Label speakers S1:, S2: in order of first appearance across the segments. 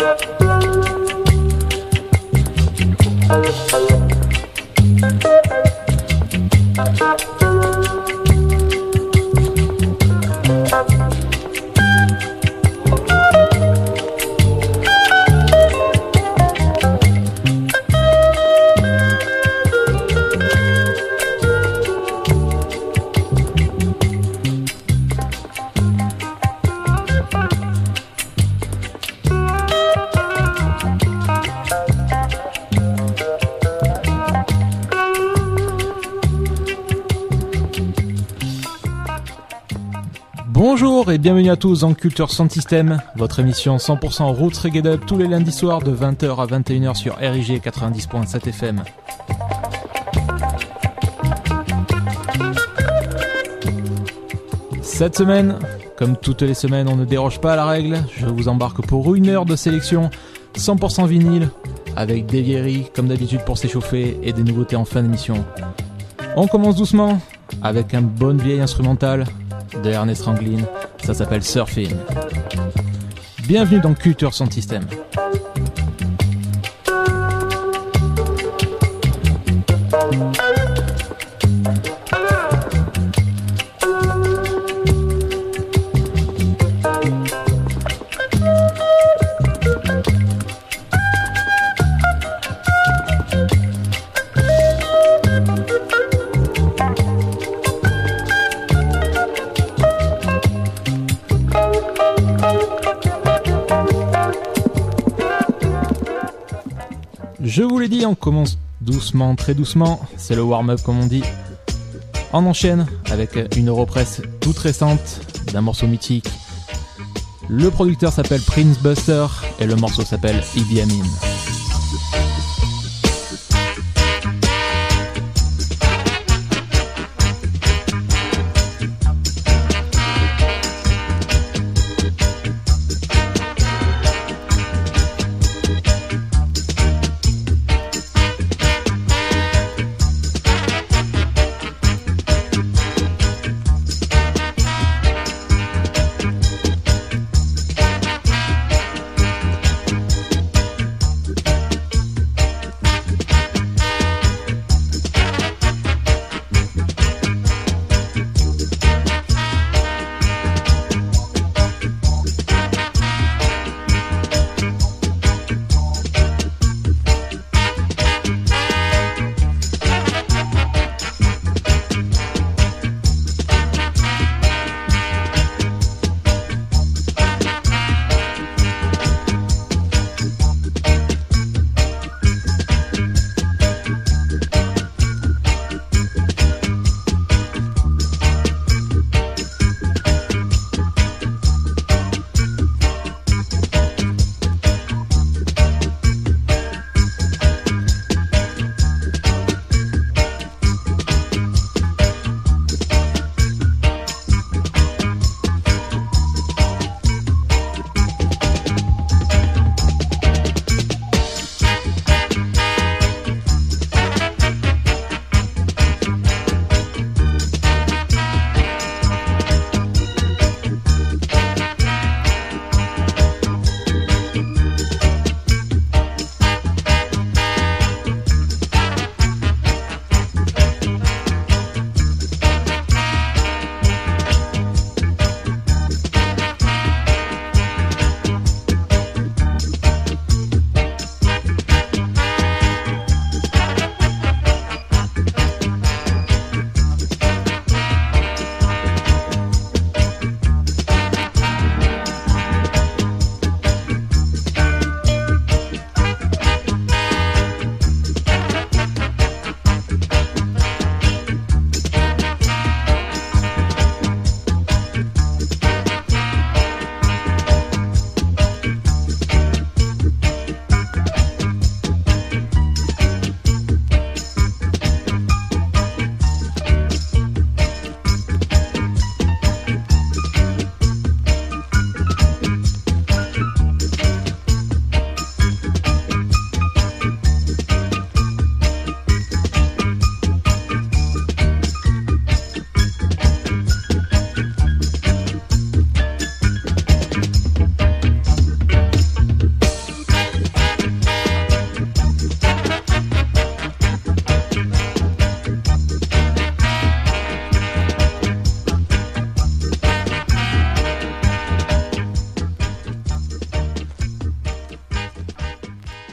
S1: Bonjour et bienvenue à tous dans Culture Sound System, votre émission 100% Roots Reggae Dub tous les lundis soirs de 20h à 21h sur RIG 90.7 FM. Cette semaine, comme toutes les semaines, on ne déroge pas à la règle. Je vous embarque pour une heure de sélection 100% vinyle avec des vieilleries comme d'habitude pour s'échauffer et des nouveautés en fin d'émission. On commence doucement avec un bon vieil instrumental de Ernest Ranglin, ça s'appelle Surfing. Bienvenue dans Culture Sound System. Je vous l'ai dit, on commence doucement, très doucement, c'est le warm-up comme on dit. On enchaîne avec une Europress toute récente d'un morceau mythique. Le producteur s'appelle Prince Buster et le morceau s'appelle Idi Amin.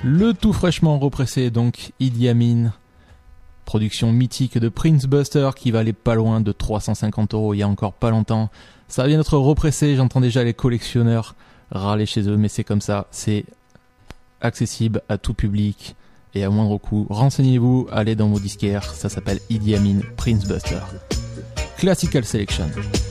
S1: Le tout fraîchement repressé, donc Idi Amin, production mythique de Prince Buster qui valait pas loin de 350 € il y a encore pas longtemps. Ça vient d'être repressé, j'entends déjà les collectionneurs râler chez eux, mais c'est comme ça, c'est accessible à tout public et à moindre coût. Renseignez-vous, allez dans vos disquaires, ça s'appelle Idi Amin, Prince Buster. Classical Selection.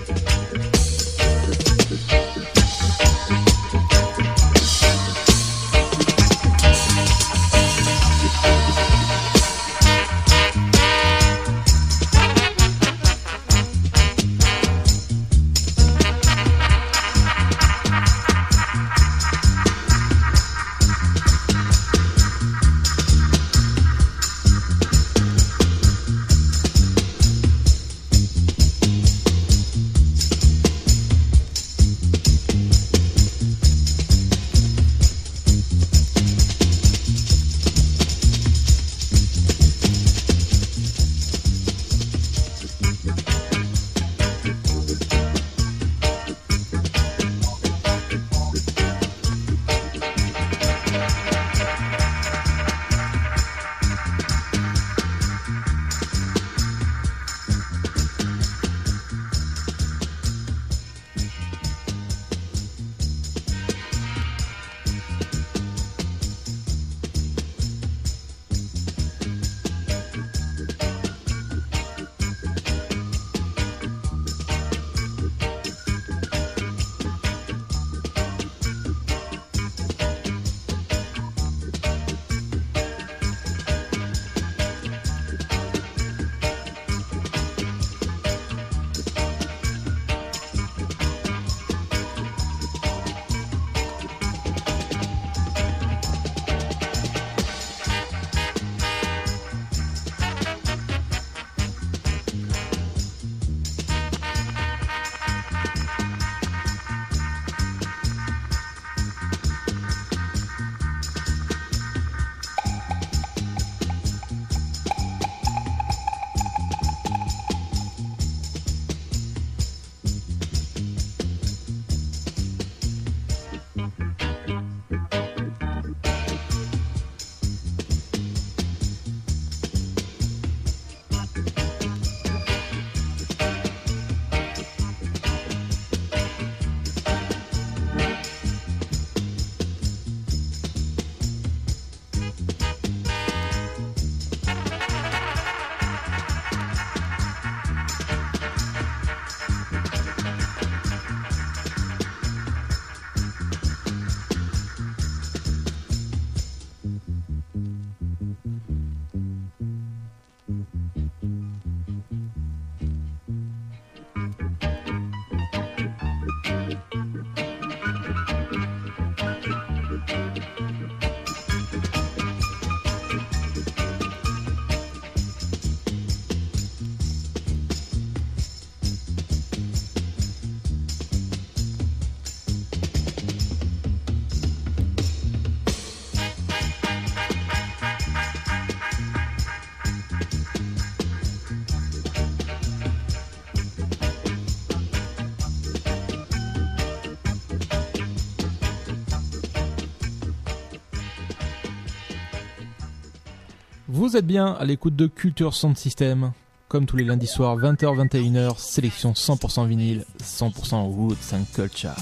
S1: Vous êtes bien à l'écoute de Culture Sound System. Comme tous les lundis soirs, 20h-21h, sélection 100% vinyle, 100% Roots and Culture.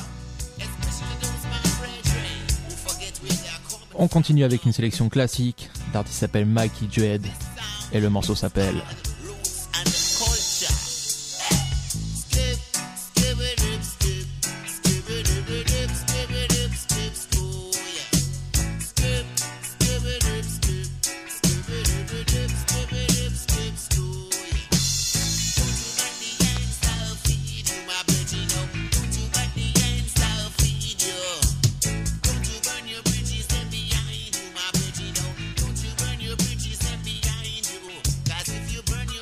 S1: On continue avec une sélection classique. L'artiste s'appelle Mikey Dread et le morceau s'appelle
S2: Burn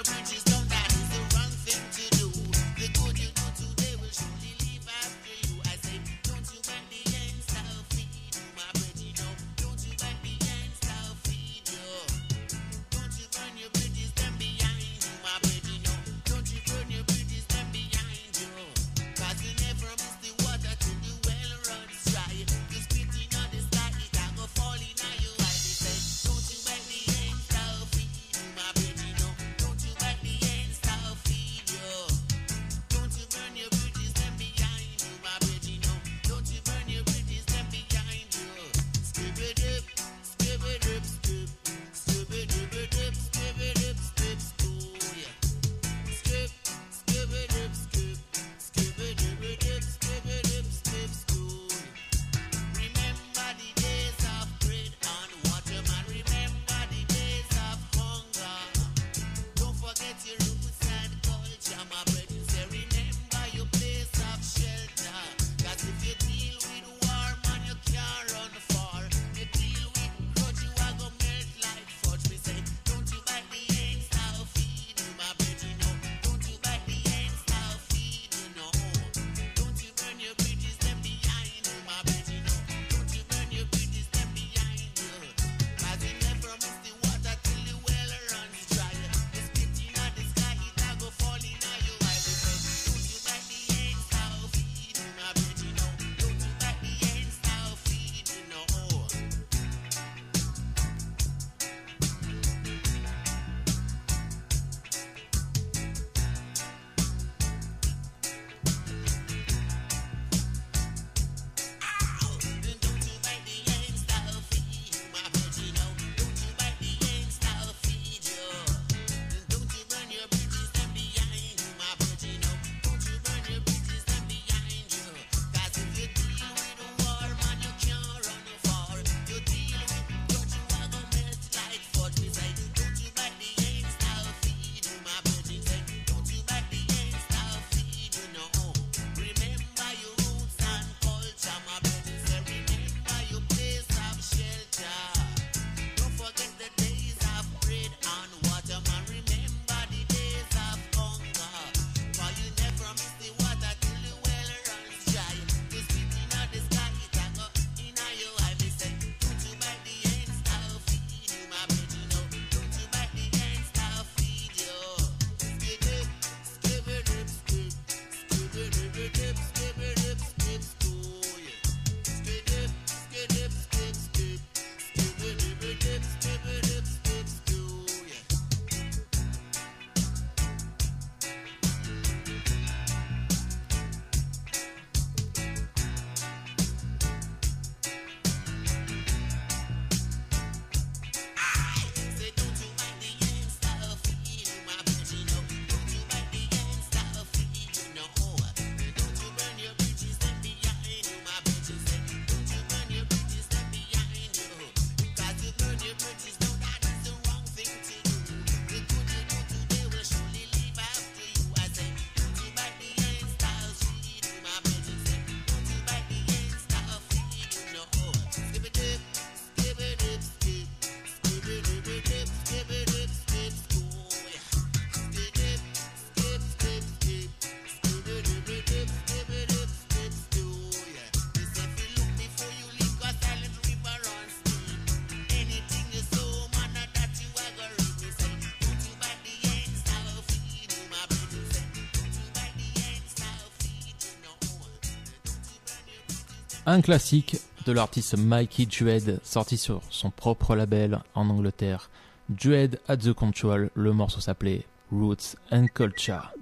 S1: Un classique de l'artiste Mikey Dread, sorti sur son propre label en Angleterre. Dread at the Control, le morceau s'appelait Roots and Culture.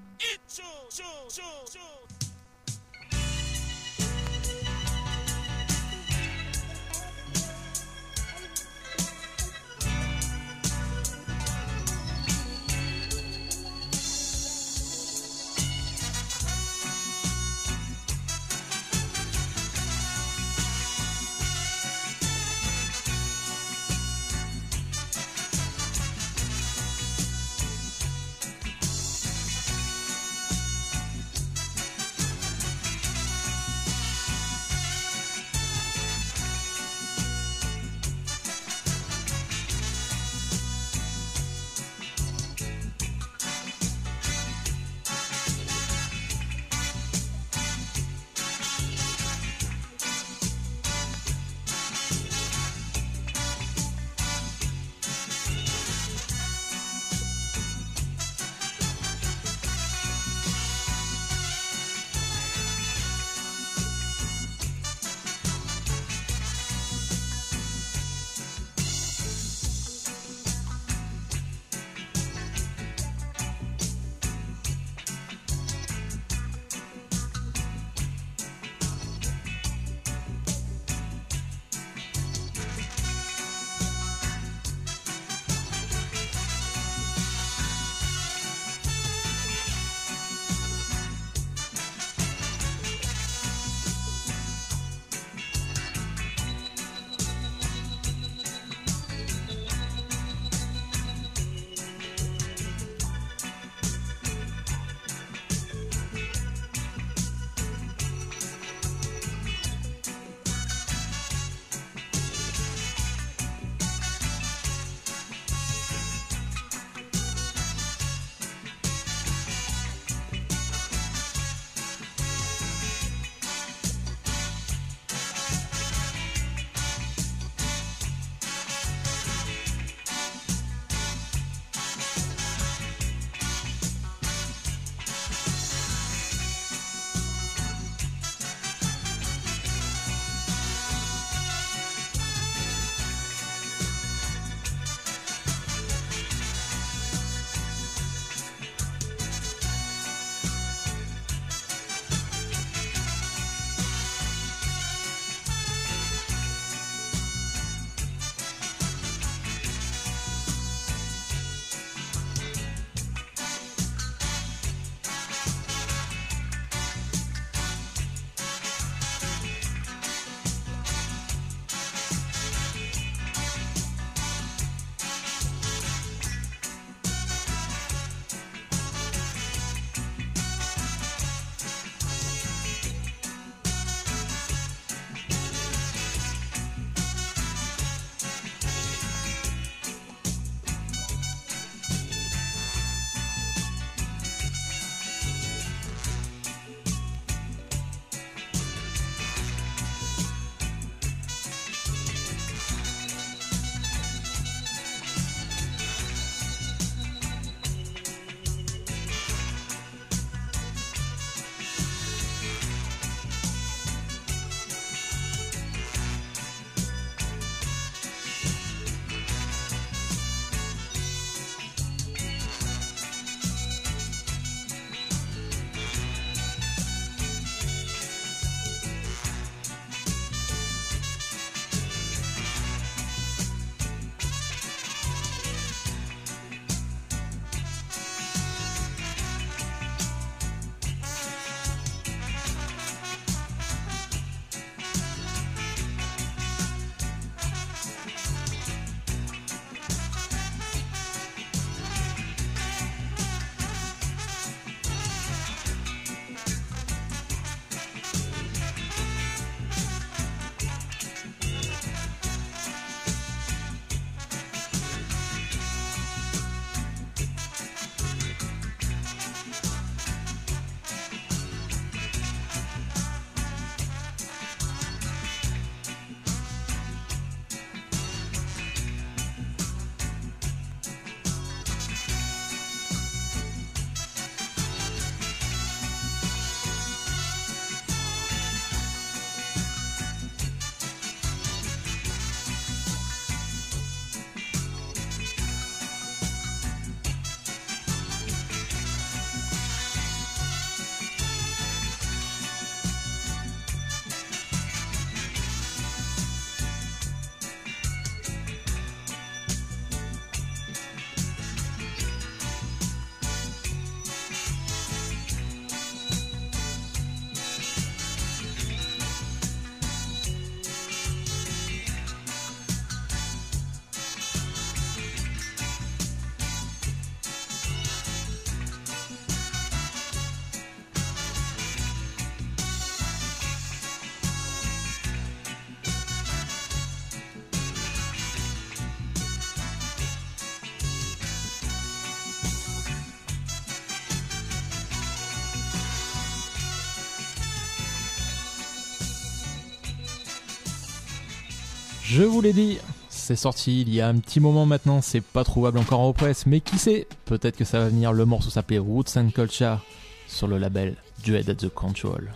S1: Je vous l'ai dit, c'est sorti il y a un petit moment maintenant, c'est pas trouvable encore en presse, mais qui sait, peut-être que ça va venir. Le morceau s'appelait Roots and Culture sur le label Duet at the Control.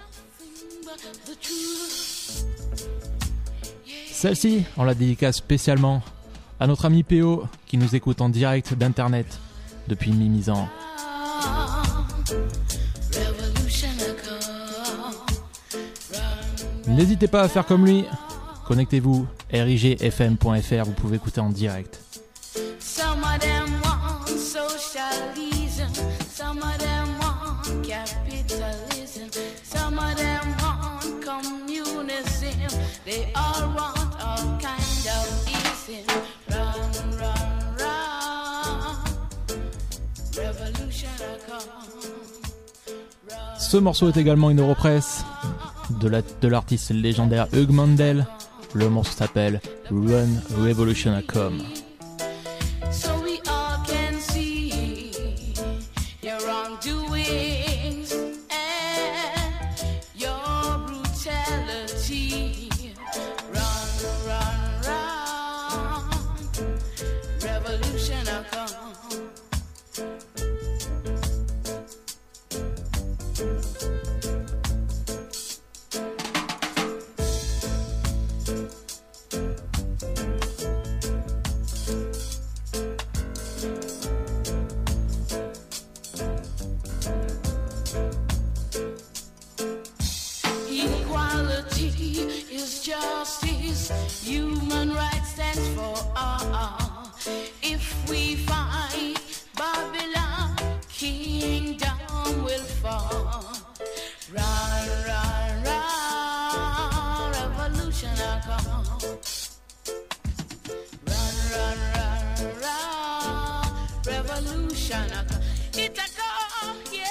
S1: Celle-ci, on la dédicace spécialement à notre ami PO qui nous écoute en direct d'internet depuis Mimizan. N'hésitez pas à faire comme lui, connectez-vous rigfm.fr, vous pouvez écouter en direct.
S2: Some of them want socialism, some of them want capitalism, some of them want communism, they all want all kind of ism. Run, run, run, revolution a come.
S1: Ce morceau est également une represse de l'artiste légendaire Hugh Mandel. Le morceau s'appelle Run Revolution a Come.
S2: So we all can see your wrongdoings and your brutality. Run, run, run, revolution a come. Equality is justice, human rights stands for all. If we fight Babylon, kingdom will fall. Run, run, run, revolution a come. Run, run, run, run, revolution a come. It a come, yeah.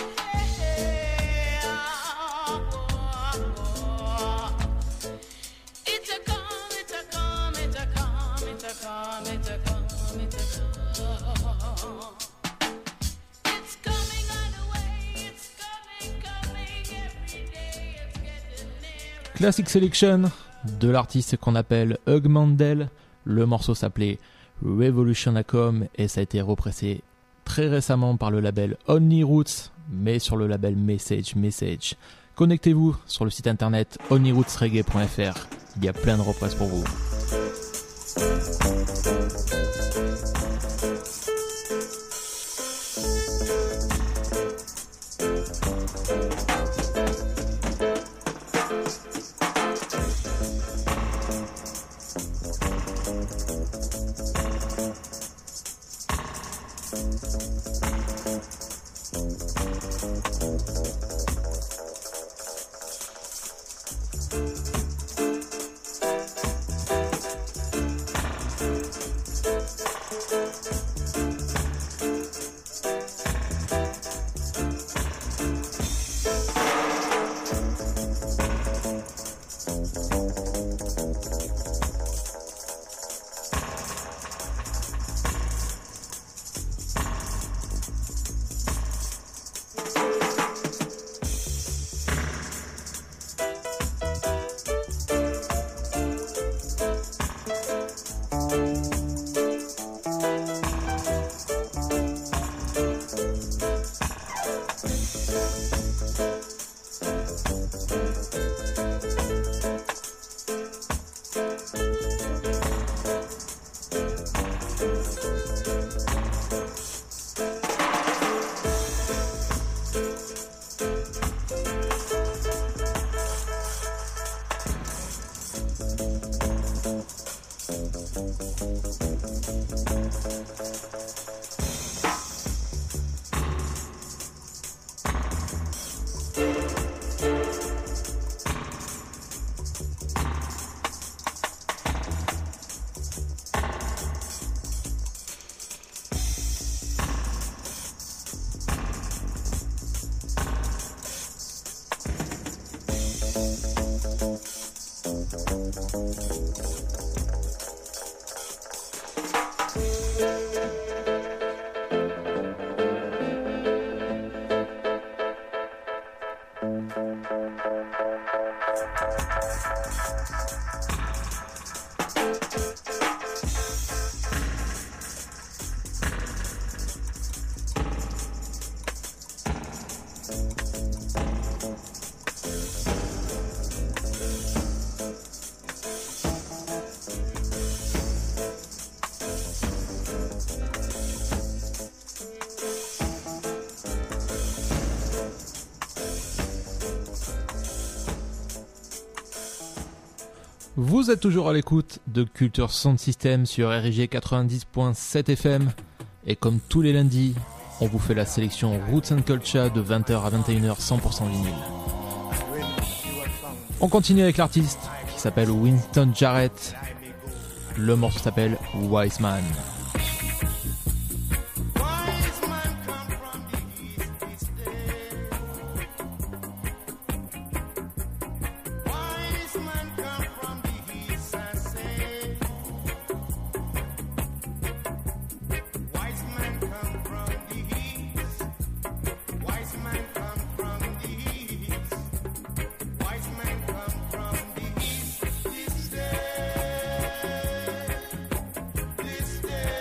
S2: It's a come, it's a come, it's a come, it's a come, it's a come, it's a come. It's coming on the way, it's coming, coming every day, it's getting nearer.
S1: Classic Selection de l'artiste qu'on appelle Hugh Mandel. Le morceau s'appelait Revolution a Come et ça a été repressé très récemment par le label Only Roots, mais sur le label Message. Connectez-vous sur le site internet onlyrootsreggae.fr, il y a plein de represses pour vous. Vous êtes toujours à l'écoute de Culture Sound System sur RIG 90.7 FM. Et comme tous les lundis, on vous fait la sélection Roots and Culture de 20h à 21h 100% vinyle. On continue avec l'artiste qui s'appelle Winston Jarrett. Le morceau s'appelle Wise Man.
S2: This day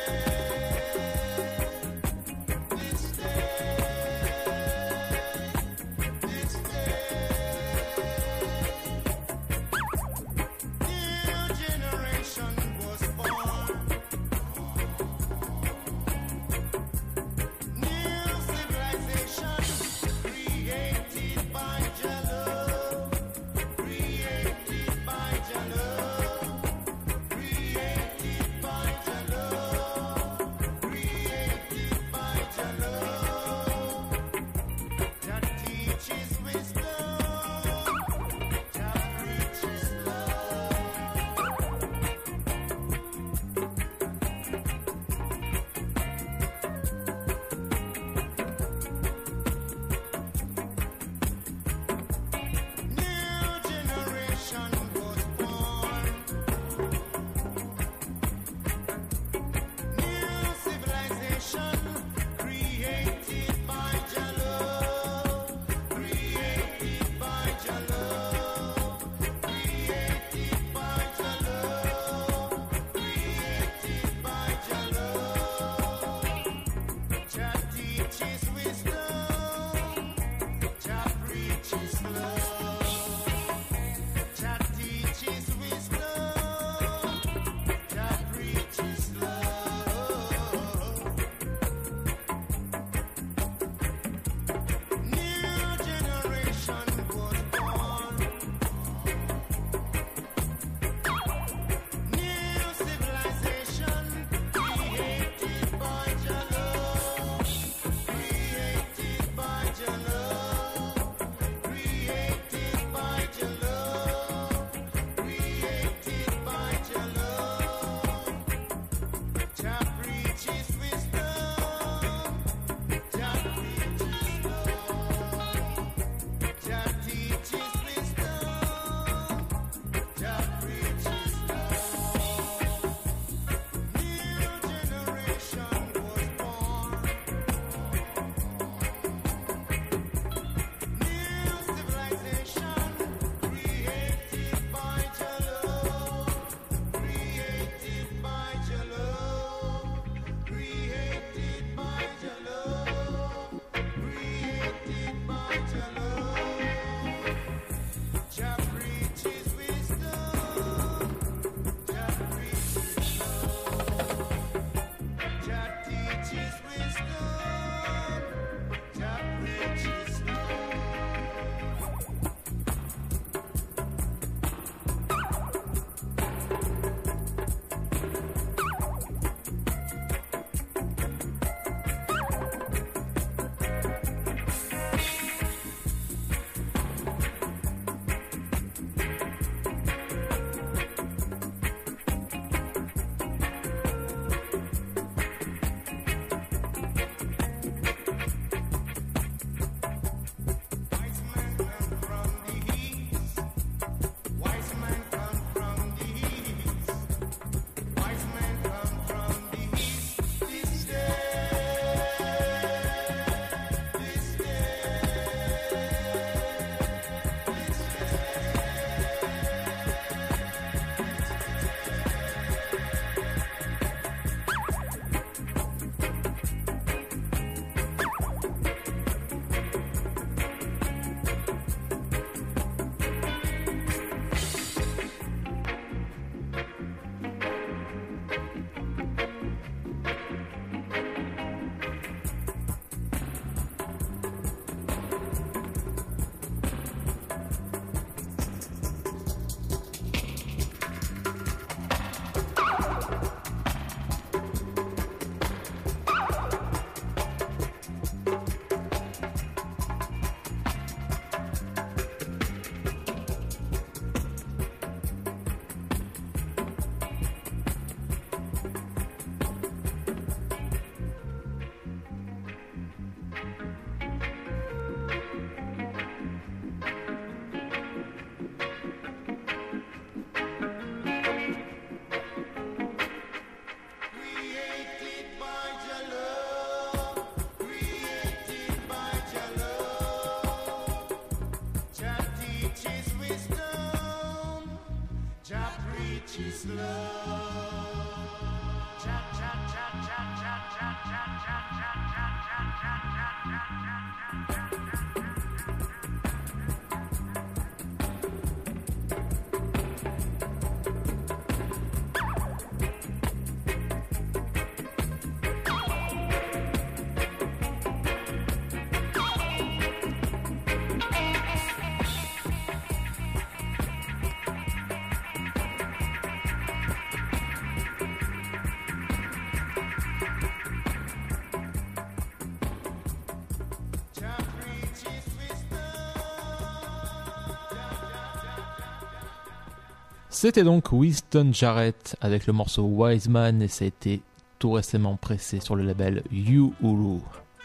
S1: C'était donc Winston Jarrett avec le morceau Wise Man et ça a été tout récemment pressé sur le label Uhuru.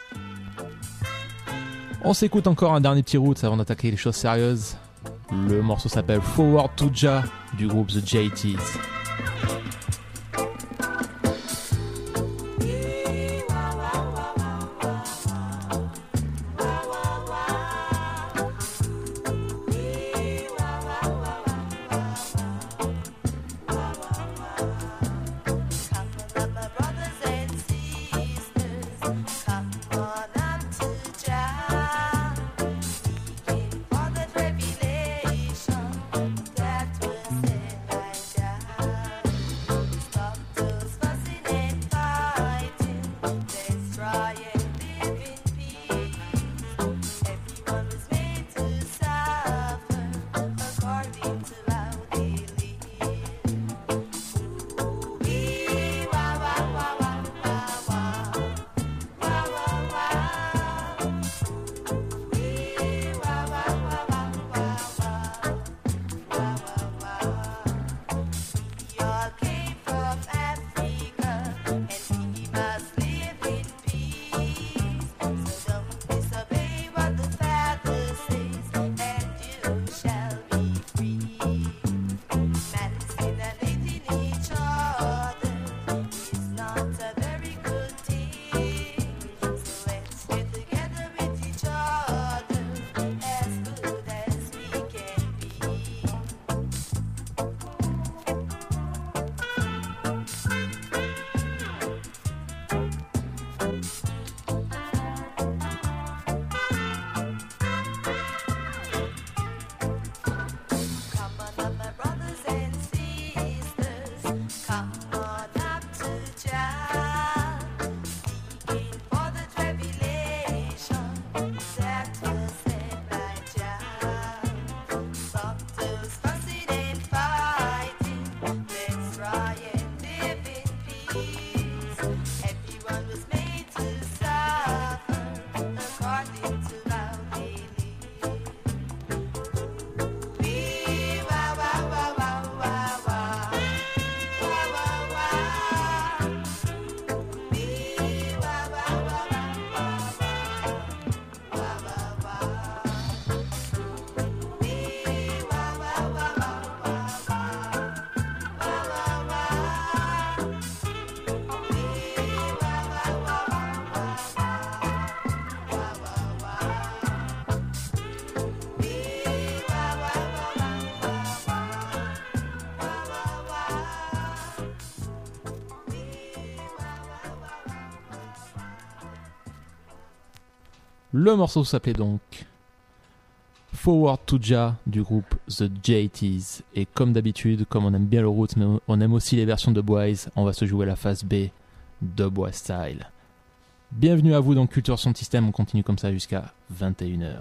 S1: On s'écoute encore un dernier petit roots avant d'attaquer les choses sérieuses. Le morceau s'appelle Forward to Jah du groupe The JTs. Le morceau s'appelait donc Forward to Jah du groupe The JTs. Et comme d'habitude, comme on aime bien le roots, mais on aime aussi les versions de Dubwise, on va se jouer la phase B, Dubwise Style. Bienvenue à vous dans Culture Sound System, on continue comme ça jusqu'à 21h.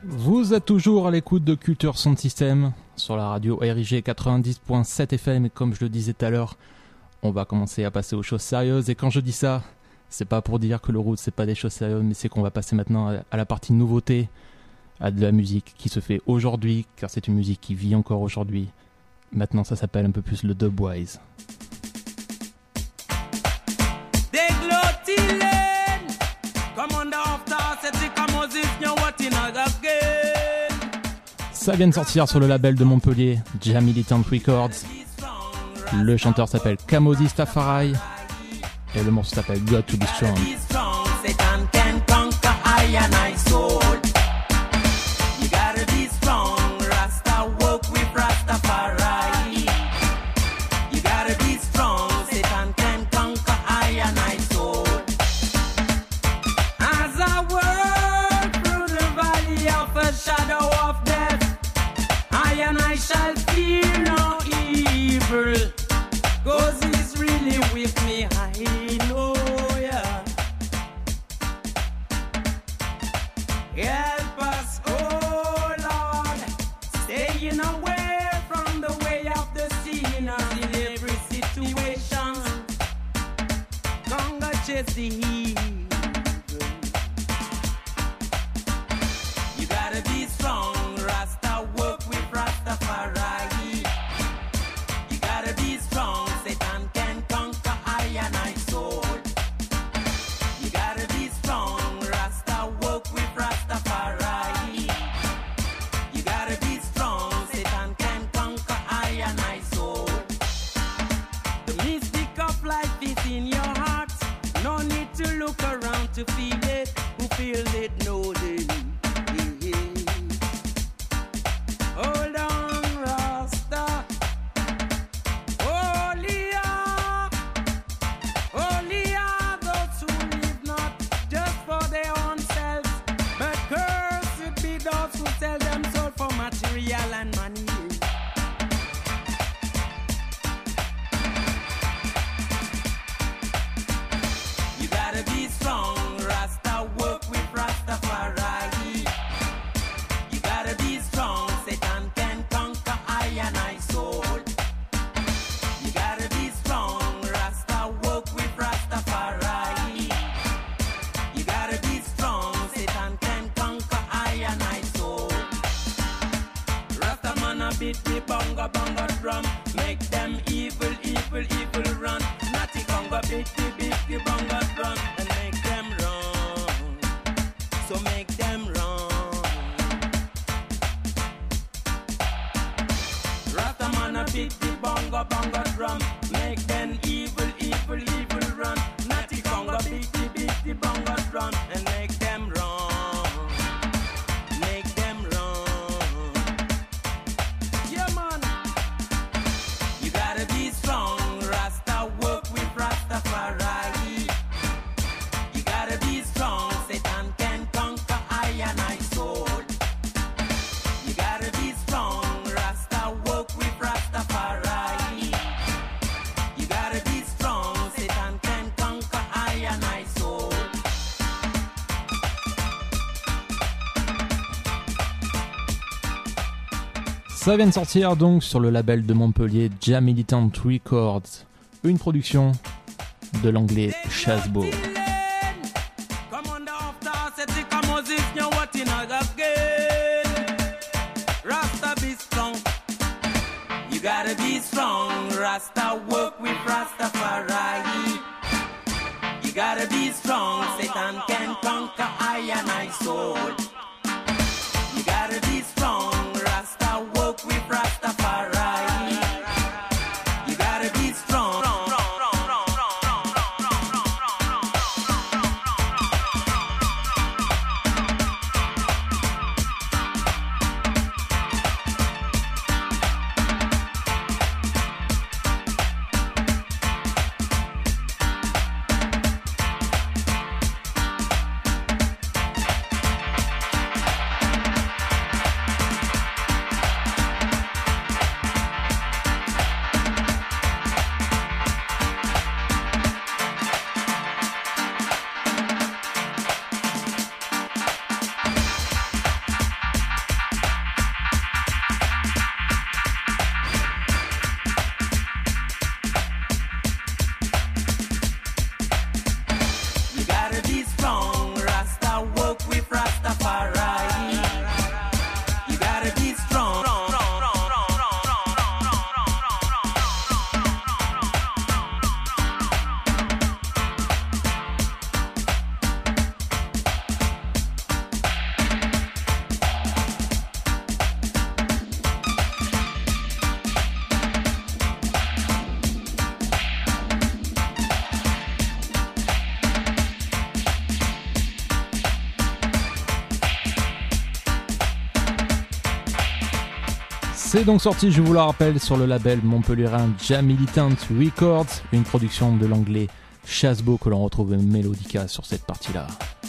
S1: Vous êtes toujours à l'écoute de Culture Sound System sur la radio RIG 90.7 FM et comme je le disais tout à l'heure, on va commencer à passer aux choses sérieuses et quand je dis ça, c'est pas pour dire que le route c'est pas des choses sérieuses mais c'est qu'on va passer maintenant à la partie nouveauté, à de la musique qui se fait aujourd'hui car c'est une musique qui vit encore aujourd'hui. Maintenant ça s'appelle un peu plus le dubwise. Ça vient de sortir sur le label de Montpellier, Jam Militant Records. Le chanteur s'appelle Kamosi Stafari et le morceau s'appelle Got to Be Strong. Ça vient de sortir donc sur le label de Montpellier Jam Militant Records, une production de l'anglais Shazbo.
S3: You gotta be strong, Rasta work with Rastafari. You gotta be strong, Satan can conquer I and I soul. You gotta be strong, Rasta work with Rastafari. You gotta be strong.
S1: C'est donc sorti, je vous le rappelle, sur le label montpelliérain Jam Militant Records, une production de l'anglais Chasbo que l'on retrouve Melodica sur cette partie-là.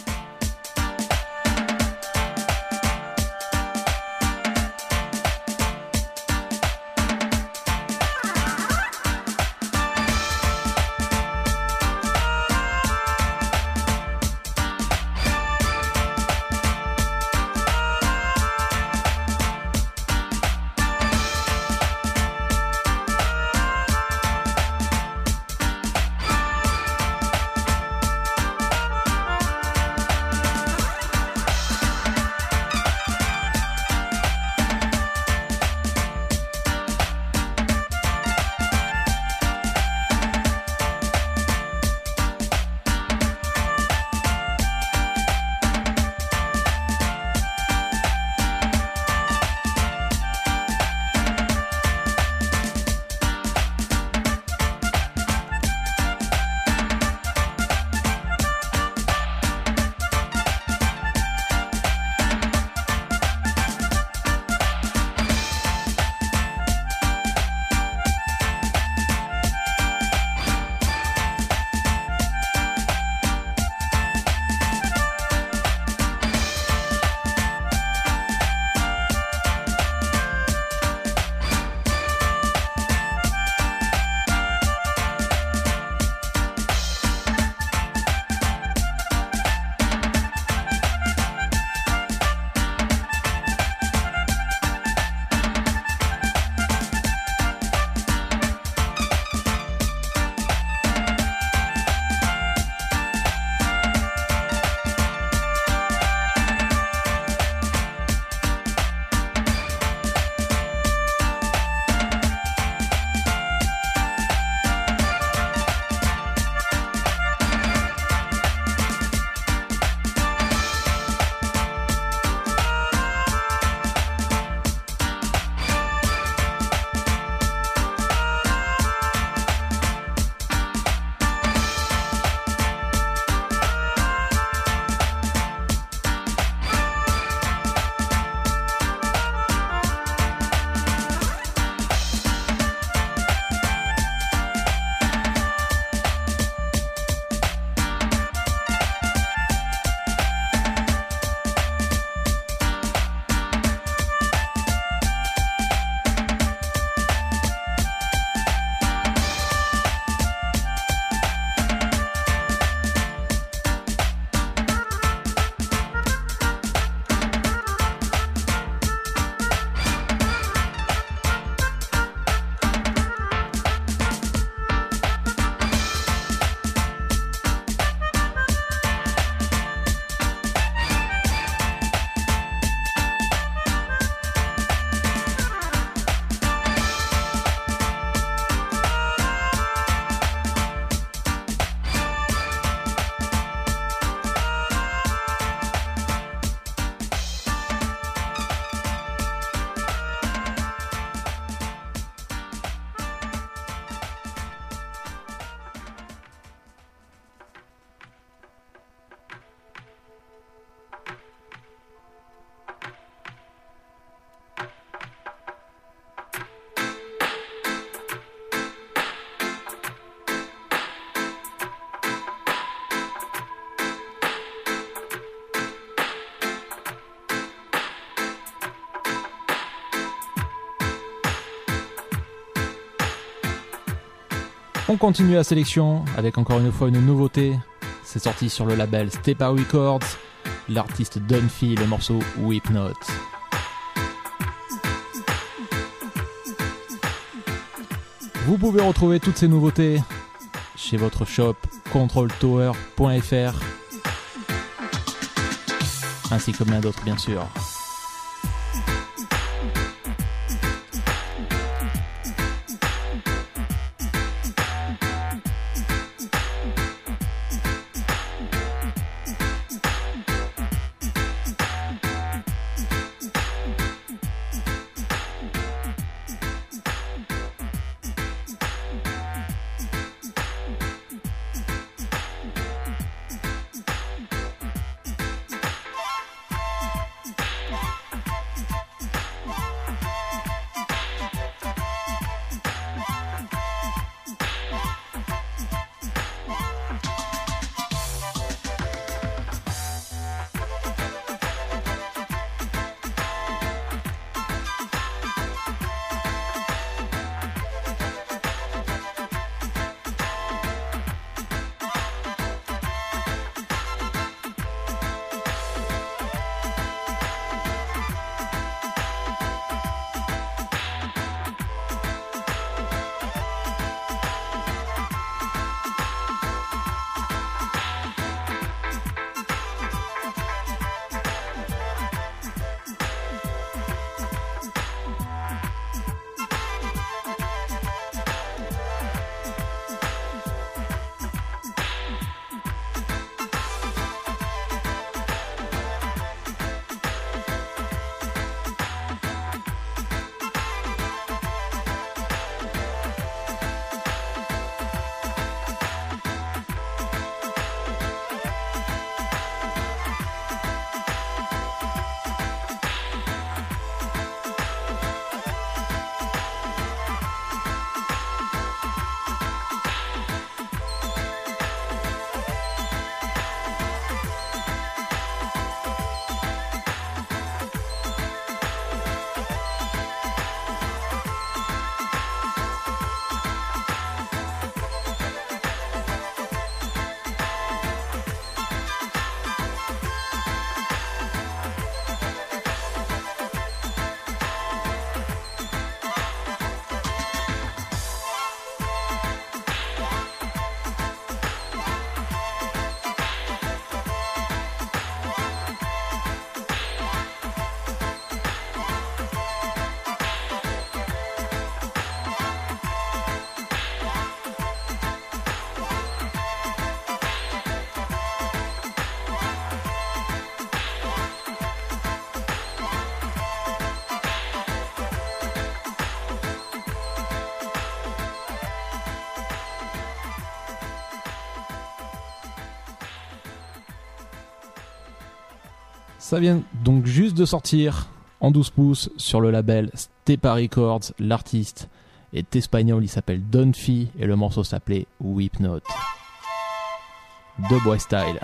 S1: On continue la sélection avec encore une fois une nouveauté. C'est sorti sur le label Stepa Records. L'artiste Dunphy, le morceau Whip Note. Vous pouvez retrouver toutes ces nouveautés chez votre shop controltower.fr ainsi que bien d'autres bien sûr. Ça vient donc juste de sortir en 12 pouces sur le label Stepa Records. L'artiste est espagnol, il s'appelle Donfi et le morceau s'appelait Whip Note. Dubwise Style.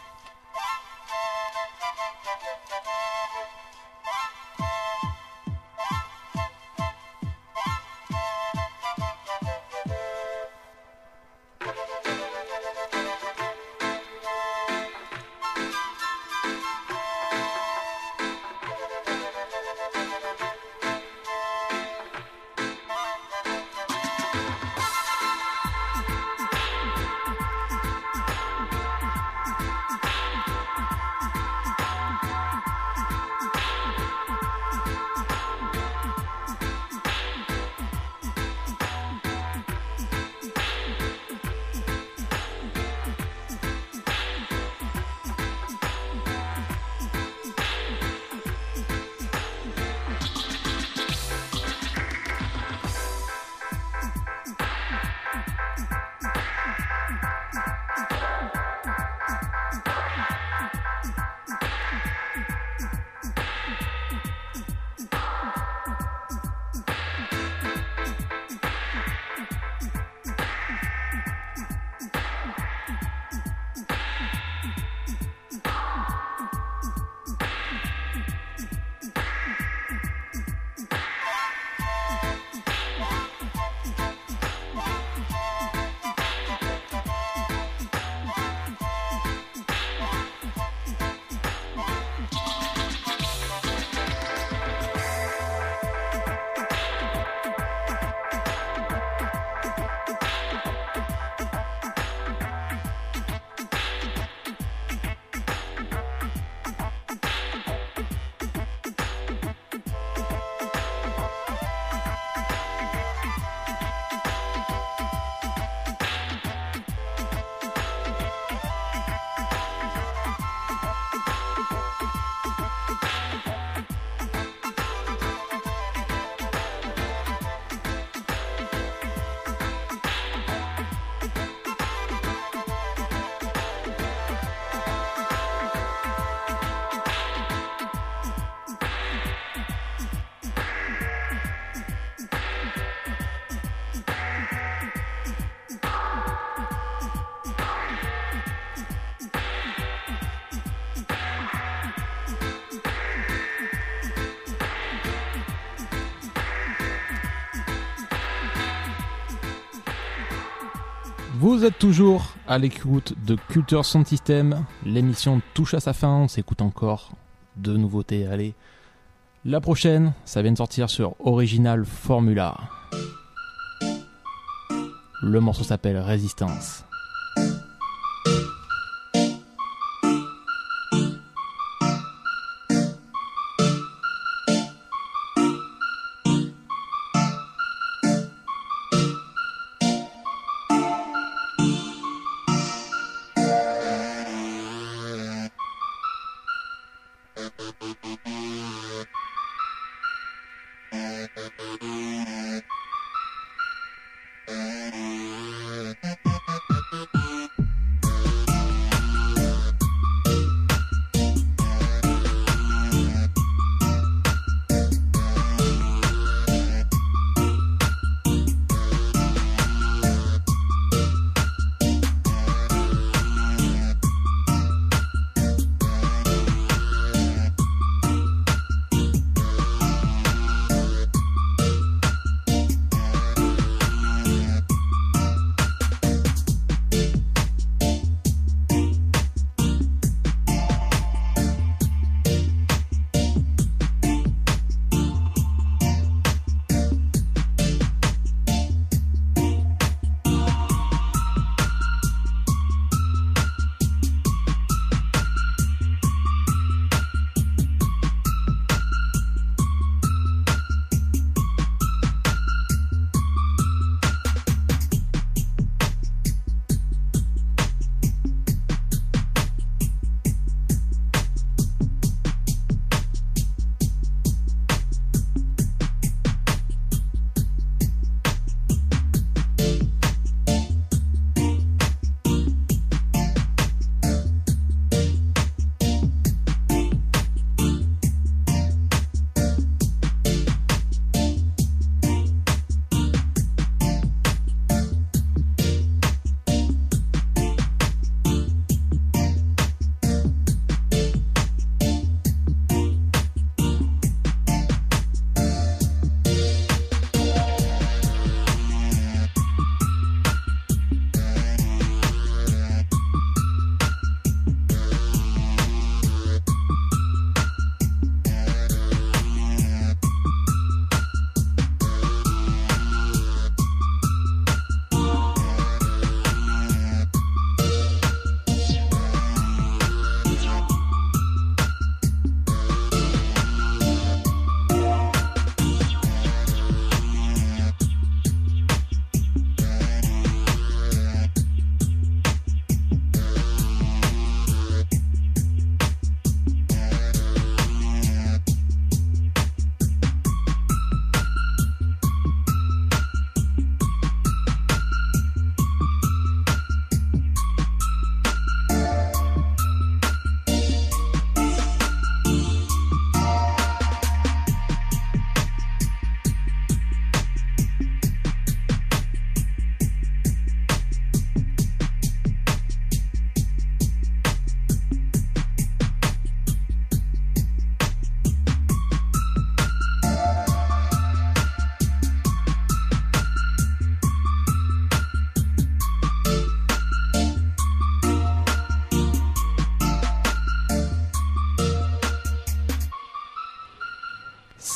S1: Vous êtes toujours à l'écoute de Culture Sound System. L'émission touche à sa fin. On s'écoute encore de nouveautés. Allez, la prochaine, ça vient de sortir sur Original Formula. Le morceau s'appelle Résistance.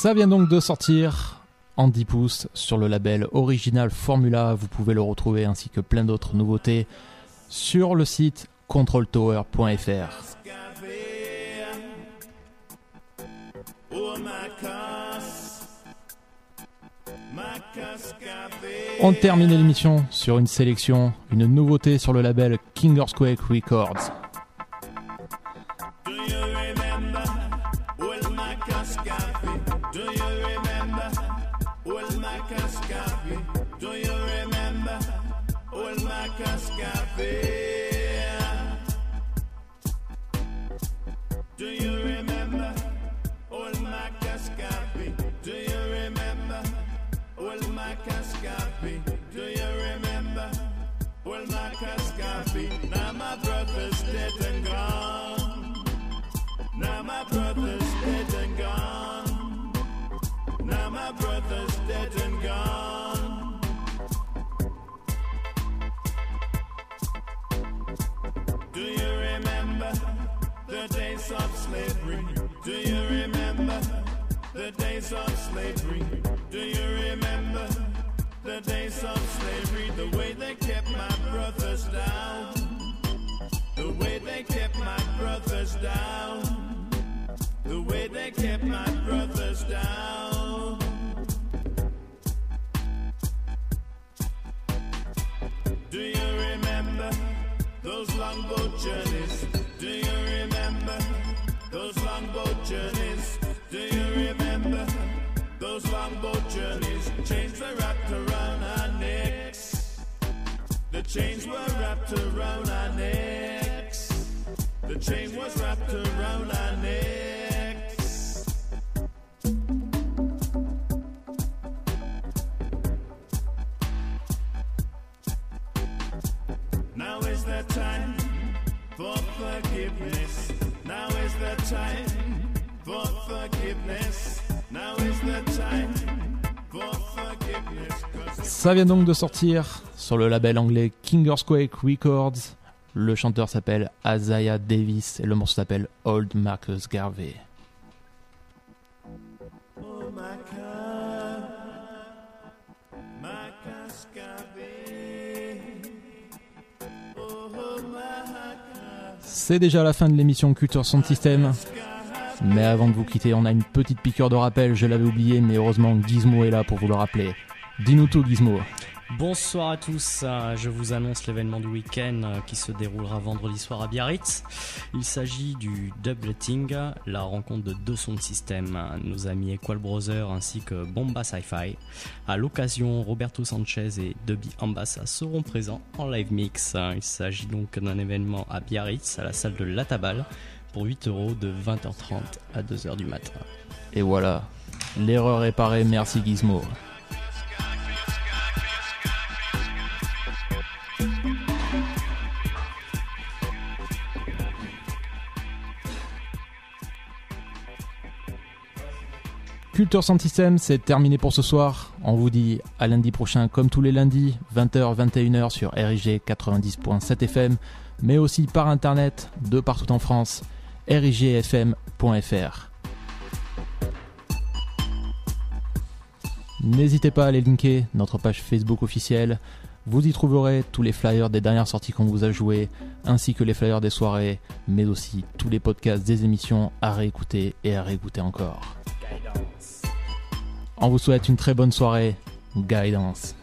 S1: Ça vient donc de sortir en 10 pouces sur le label Original Formula. Vous pouvez le retrouver ainsi que plein d'autres nouveautés sur le site controltower.fr. On termine l'émission sur une sélection, une nouveauté sur le label King Earthquake Records.
S4: Now my brother's dead and gone. Now my brother's dead and gone. Now my brother's dead and gone. Do you remember the days of slavery? Do you remember the days of slavery? Do you remember the days of slavery? The way they kept my brothers down. The way they kept my brothers down. The way they kept my brothers down. Do you remember those longboat journeys? Do you remember those longboat journeys? Do you remember those longboat journeys? Chains were wrapped around our necks. The chains were wrapped around our necks. The chain was wrapped around our necks. Now is the time for forgiveness. Now is the time for forgiveness. Now is the time for forgiveness.
S1: Ça vient donc de sortir sur le label anglais King Earthquake Records. Le chanteur s'appelle Isaiah Davis et le morceau s'appelle Old Marcus Garvey.
S4: Oh my God, Marcus Garvey. Oh my God.
S1: C'est déjà la fin de l'émission Culture Sound System. Mais avant de vous quitter, on a une petite piqûre de rappel, je l'avais oublié, mais heureusement Gizmo est là pour vous le rappeler. Dis-nous tout, Gizmo.
S5: Bonsoir à tous, je vous annonce l'événement du week-end qui se déroulera vendredi soir à Biarritz. Il s'agit du Dubletting, la rencontre de deux sons de système, nos amis Equal Brothers ainsi que Bomba Sci-Fi. À l'occasion, Roberto Sanchez et Dubby Ambassa seront présents en live mix. Il s'agit donc d'un événement à Biarritz, à la salle de La Tabale, pour 8€ de 20h30 à 2h du matin.
S1: Et voilà, l'erreur est réparée, merci Gizmo. Culture Sound System, c'est terminé pour ce soir. On vous dit à lundi prochain, comme tous les lundis, 20h, 21h sur RIG 90.7 FM, mais aussi par internet, de partout en France, rigfm.fr. N'hésitez pas à aller linker notre page Facebook officielle. Vous y trouverez tous les flyers des dernières sorties qu'on vous a jouées, ainsi que les flyers des soirées, mais aussi tous les podcasts des émissions à réécouter et à réécouter encore. On vous souhaite une très bonne soirée. Guidance.